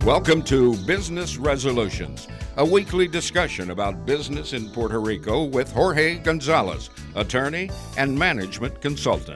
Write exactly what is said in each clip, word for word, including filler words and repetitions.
Welcome to Business Resolutions, a weekly discussion about business in Puerto Rico with Jorge Gonzalez, attorney and management consultant.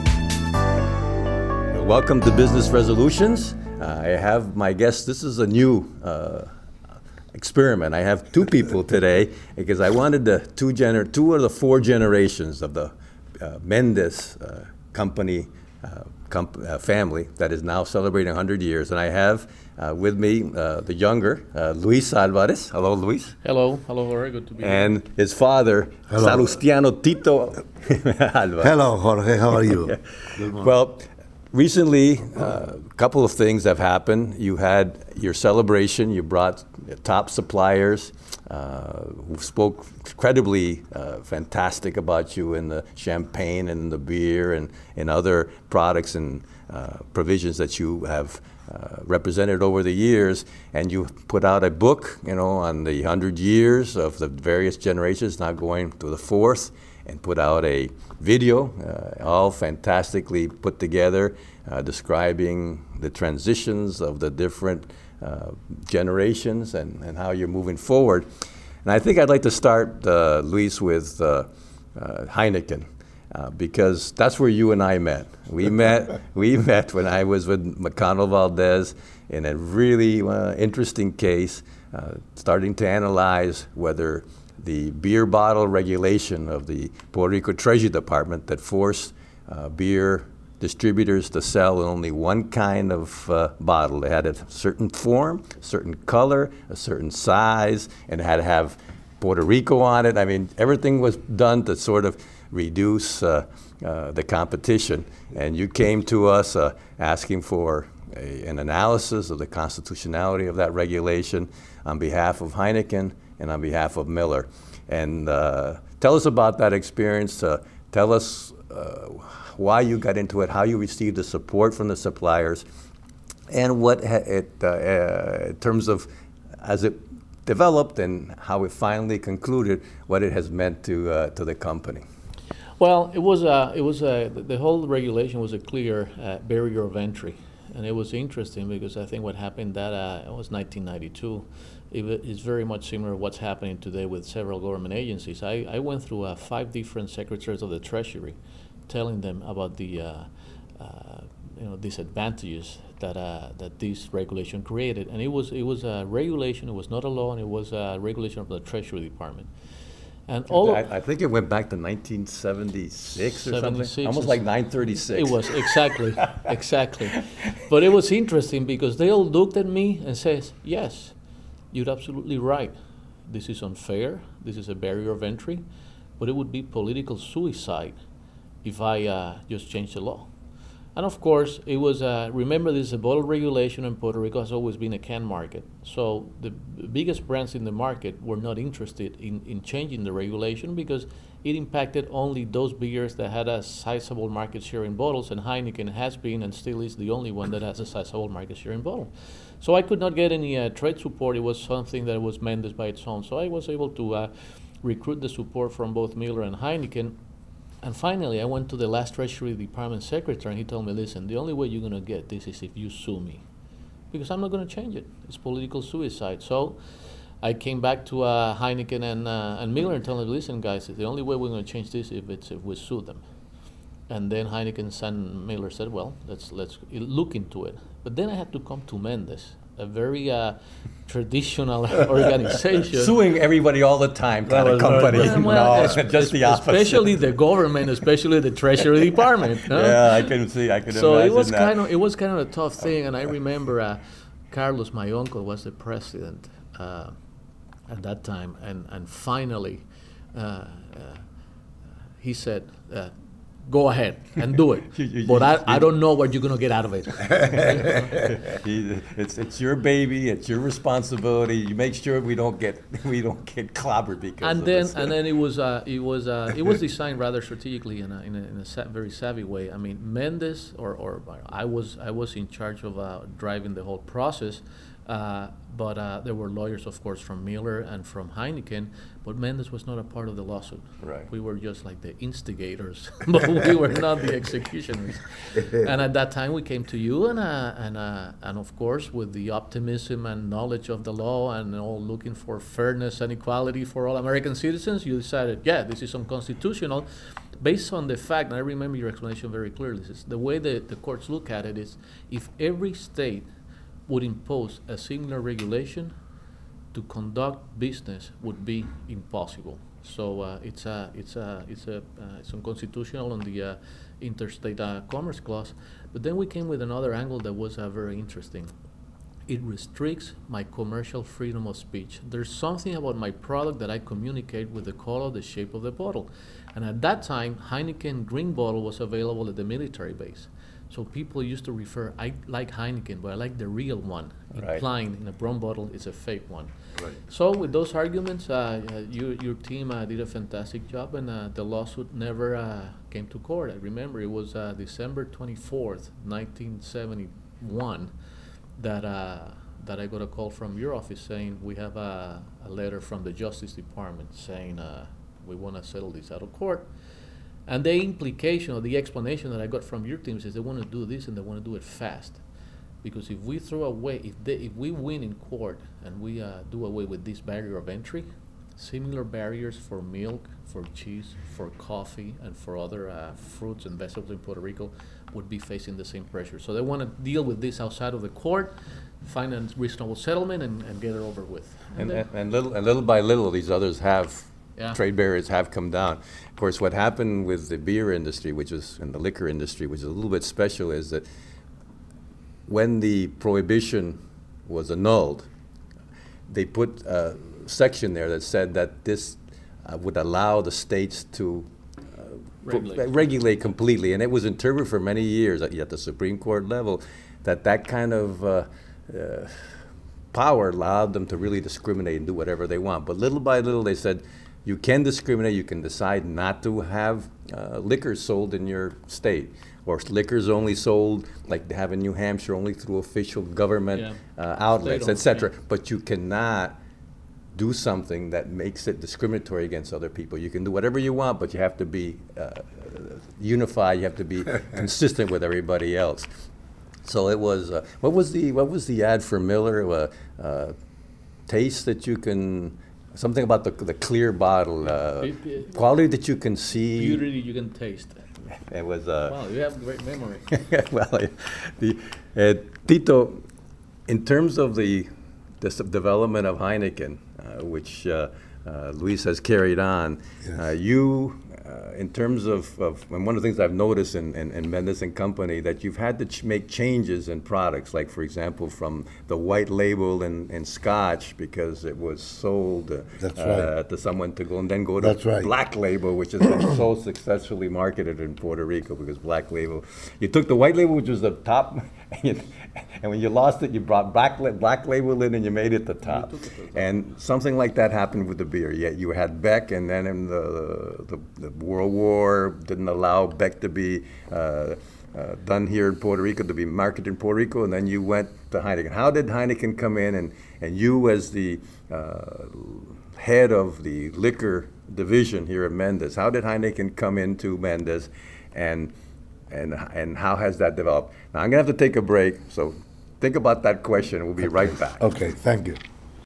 Welcome to Business Resolutions. Uh, I have my guest. This is a new uh, experiment. I have two people today because I wanted the two gener- two of the four generations of the uh, Mendez uh, company uh, comp- uh, family that is now celebrating one hundred years. And I have uh, with me uh, the younger uh, Luis Alvarez. Hello, Luis. Hello. Hello, Jorge. Good to be here. And his father, Hello. Salustiano Tito Alvarez. Hello, Jorge. How are you? Yeah. Well, recently, a uh, couple of things have happened. You had your celebration. You brought top suppliers uh, who spoke incredibly uh, fantastic about you in the champagne and the beer and, and other products and uh, provisions that you have uh, represented over the years. And you put out a book, you know, on the hundred years of the various generations, now going to the fourth, and put out a video, uh, all fantastically put together, uh, describing the transitions of the different uh, generations and, and how you're moving forward. And I think I'd like to start, uh, Luis, with uh, uh, Heineken, uh, because that's where you and I met. We met we met when I was with McConnell Valdez in a really uh, interesting case, uh, starting to analyze whether the beer bottle regulation of the Puerto Rico Treasury Department that forced uh, beer distributors to sell only one kind of uh, bottle. They had a certain form, certain color, a certain size, and it had to have Puerto Rico on it. I mean, everything was done to sort of reduce uh, uh, the competition. And you came to us uh, asking for a, an analysis of the constitutionality of that regulation on behalf of Heineken and on behalf of Miller. And uh, tell us about that experience. Uh, tell us uh, why you got into it, how you received the support from the suppliers, and what ha- it, uh, uh, in terms of as it developed and how it finally concluded, what it has meant to uh, to the company. Well, it was a, it was a, the whole regulation was a clear uh, barrier of entry, and it was interesting because I think what happened that uh, it was nineteen ninety-two. It is very much similar to what's happening today with several government agencies. I, I went through uh, five different secretaries of the Treasury, telling them about the uh, uh, you know disadvantages that uh, that this regulation created, and it was it was a regulation. It was not a law, and it was a regulation of the Treasury Department. And all I, I think it went back to nineteen seventy-six or something, seventy-six almost like nine thirty-six. It was exactly, exactly. But it was interesting because they all looked at me and says, "Yes, you're absolutely right. This is unfair. This is a barrier of entry, but it would be political suicide if I uh, just change the law." And of course, it was, uh, remember this is a bottle regulation, and Puerto Rico has always been a can market. So the b- biggest brands in the market were not interested in, in changing the regulation because it impacted only those beers that had a sizable market share in bottles, and Heineken has been and still is the only one that has a sizable market share in bottle. So I could not get any uh, trade support. It was something that was Mendez by its own. So I was able to uh, recruit the support from both Miller and Heineken. And finally, I went to the last Treasury Department secretary, and he told me, "Listen, the only way you're going to get this is if you sue me, because I'm not going to change it. It's political suicide." So I came back to uh, Heineken and, uh, and Miller and told them, "Listen, guys, the only way we're going to change this if it's if we sue them." And then Heineken and Miller said, "Well, let's let's look into it." But then I had to come to Mendez, a very uh, traditional organization. Suing everybody all the time kind of company. Well, well, no, es- just the opposite. Especially the government, especially the Treasury Department. Huh? Yeah, I can see, I can So imagine it was that. kind of it was kind of a tough thing, and I remember uh, Carlos, my uncle, was the president uh, at that time, and and finally uh, uh, he said, uh, "Go ahead and do it, but I, I don't know what you're gonna get out of it." It's it's your baby. It's your responsibility. You make sure we don't get we don't get clobbered because. And of then this. and then it was uh, it was uh, it was designed rather strategically in a in a, in a sa- very savvy way. I mean, Mendez or or I was I was in charge of uh, driving the whole process, Uh, but uh, there were lawyers, of course, from Miller and from Heineken, but Mendes was not a part of the lawsuit. Right. We were just like the instigators, but we were not the executioners. And at that time, we came to you, and uh, and uh, and of course, with the optimism and knowledge of the law, and all looking for fairness and equality for all American citizens, you decided, yeah, this is unconstitutional, based on the fact, and I remember your explanation very clearly. This is the way that the courts look at it is, if every state would impose a similar regulation, to conduct business would be impossible. So uh, it's a, it's a, it's a, uh, it's unconstitutional on the uh, interstate uh, commerce clause. But then we came with another angle that was uh, very interesting. It restricts my commercial freedom of speech. There's something about my product that I communicate with the color, the shape of the bottle. And at that time, Heineken green bottle was available at the military base. So people used to refer, I like Heineken, but I like the real one, Right. implying in a brown bottle it's a fake one. Right. So with those arguments, uh, uh, you, your team uh, did a fantastic job, and uh, the lawsuit never uh, came to court. I remember it was uh, December twenty-fourth, nineteen seventy-one, that uh, that I got a call from your office saying we have a, a letter from the Justice Department saying uh, we want to settle this out of court. And the implication or the explanation that I got from your team is they want to do this and they want to do it fast. Because if we throw away, if they, if we win in court and we uh, do away with this barrier of entry, similar barriers for milk, for cheese, for coffee, and for other uh, fruits and vegetables in Puerto Rico would be facing the same pressure. So they want to deal with this outside of the court, find a reasonable settlement, and, and get it over with. And, then- and, and little and little by little, these others have Yeah. trade barriers have come down. Of course, what happened with the beer industry, which is and the liquor industry, which is a little bit special, is that when the prohibition was annulled, they put a section there that said that this uh, would allow the states to uh, Regulate. pro- regulate completely, and it was interpreted for many years at, at the Supreme Court level that that kind of uh, uh, power allowed them to really discriminate and do whatever they want. But little by little, they said, you can discriminate, you can decide not to have uh, liquor sold in your state, or liquor's only sold, like they have in New Hampshire, only through official government Yeah. uh, outlets, State-owned, et cetera. yeah. But you cannot do something that makes it discriminatory against other people. You can do whatever you want, but you have to be uh, unified, you have to be consistent with everybody else. So it was, uh, what was the, what was the ad for Miller? Uh, uh, taste that you can, something about the, the clear bottle, uh, Be- be- quality that you can see. Beauty you can taste. It was, uh, Wow, you have great memory. well, the, uh, Tito, in terms of the, the sub- development of Heineken, uh, which uh, uh, Luis has carried on, Yes. uh, you, uh, in terms of, of, and one of the things I've noticed in, in, in Mendes and Company, that you've had to ch- make changes in products, like, for example, from the white label in, in Scotch, because it was sold uh, That's uh, right. to someone to go, and then go to That's right. black label, which has been so successfully marketed in Puerto Rico, because black label, you took the white label, which was the top, and, you, and when you lost it, you brought black, la- black label in and you made it the top. took it to the top. And something like that happened with the beer. Yeah, you had Beck, and then in the, the, the World War didn't allow Beck to be uh, uh, done here in Puerto Rico, to be marketed in Puerto Rico, and then you went to Heineken. How did Heineken come in, and, and you as the uh, head of the liquor division here at Mendes, how did Heineken come into Mendes, and, and, and how has that developed? Now, I'm going to have to take a break, so think about that question, and we'll be right back. Okay, thank you.